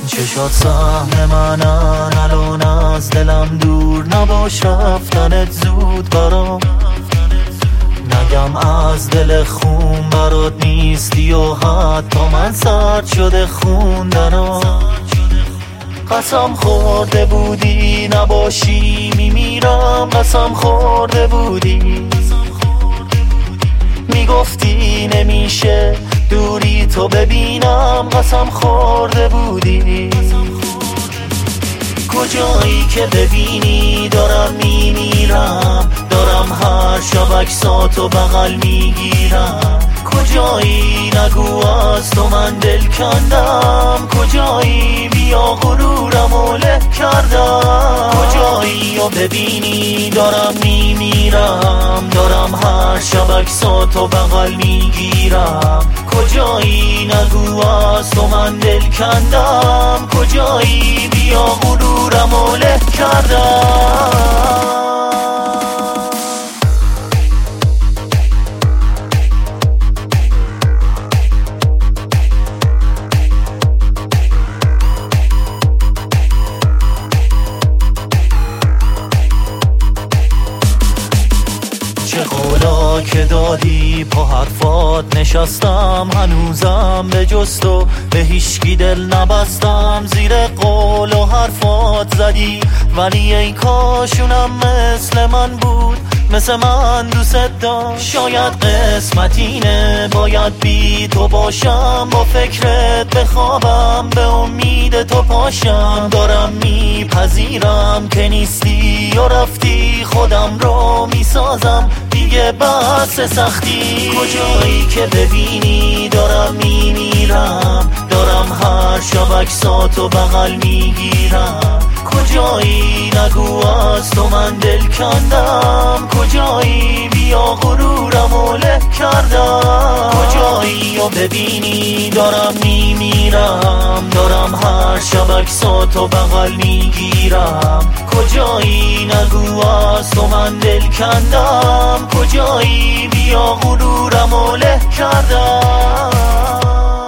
چشات سهم منن الان از دلم دور نباش رفتنت زود برام نگم از دل خون برات نیستی و حتی من سرد شده خوندنم قسم خورده بودی نباشی میمیرم قسم خورده بودی میگفتی نمیشه دوری تو ببینم قسم خورده بودی کجایی که ببینی دارم میمیرم دارم هر شب عکساتو بغل میگیرم کجایی نگو از تو من دل کندم کجایی بیا غرورمو له کردم کجایی و ببینی دارم میمیرم دارم هر شب عکساتو بغل میگیرم کجایی نگو از تو من دل کندم کجایی بیا غرورمو له کردم چه قولا که دادی پا حرفات نشستم هنوزم به جز تو به هیچکی دل نبستم زیر قول و حرفات زدی ولی ای کاشونم مثل من بود مثل من دوست داشت شاید قسمت اینه باید بی تو باشم با فکرت بخوابم به امید تو پاشم دارم میپذیرم که نیستی و رفتی خودم رو میسازم دیگه بس سختی کجایی که ببینی دارم میمیرم دارم هر شب عکساتو بغل میگیرم کجایی نگو از تو من دل کندم کجایی بیا غرورمو له کردم کجایی و ببینی دارم میمیرم دارم هر شب عکساتو بغل میگیرم کجایی نگو از تو من دل کندم کجایی بیا غرورمو له کردم